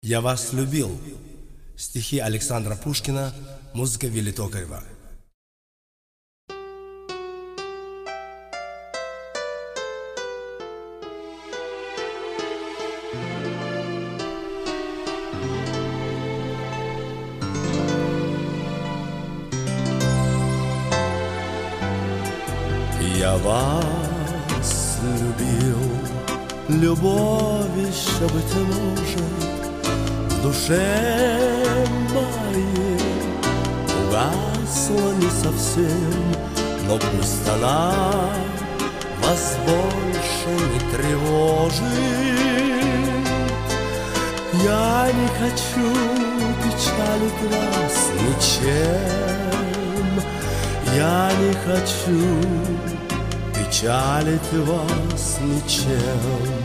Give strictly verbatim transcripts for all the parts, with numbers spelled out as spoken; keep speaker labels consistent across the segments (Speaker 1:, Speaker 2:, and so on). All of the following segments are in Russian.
Speaker 1: Я вас любил. Стихи Александра Пушкина, музыка Вилли Токарева.
Speaker 2: Я вас любил, любовь еще, быть может, в душе моей угасла не совсем, но пусть она вас больше не тревожит. Я не хочу печалить вас ничем, я не хочу печалить вас ничем.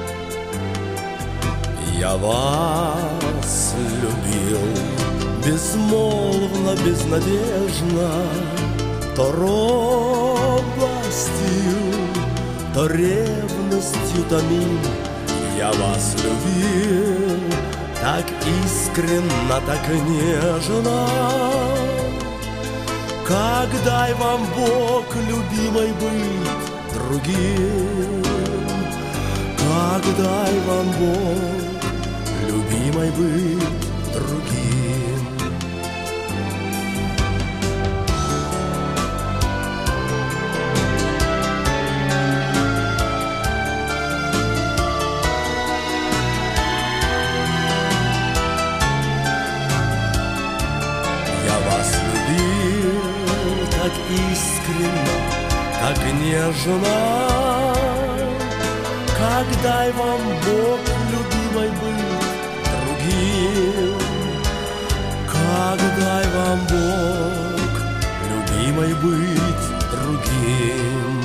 Speaker 2: Я вас любил безмолвно, безнадежно, то робостью, то ревностью томим. Я вас любил так искренно, так нежно. Как дай вам Бог, любимой, быть другим, как дай вам Бог, любимой, быть другим. Я вас любил так искренно, так нежно. Как дай вам Бог, любимой, быть другим, как дай вам Бог, любимой, быть другим.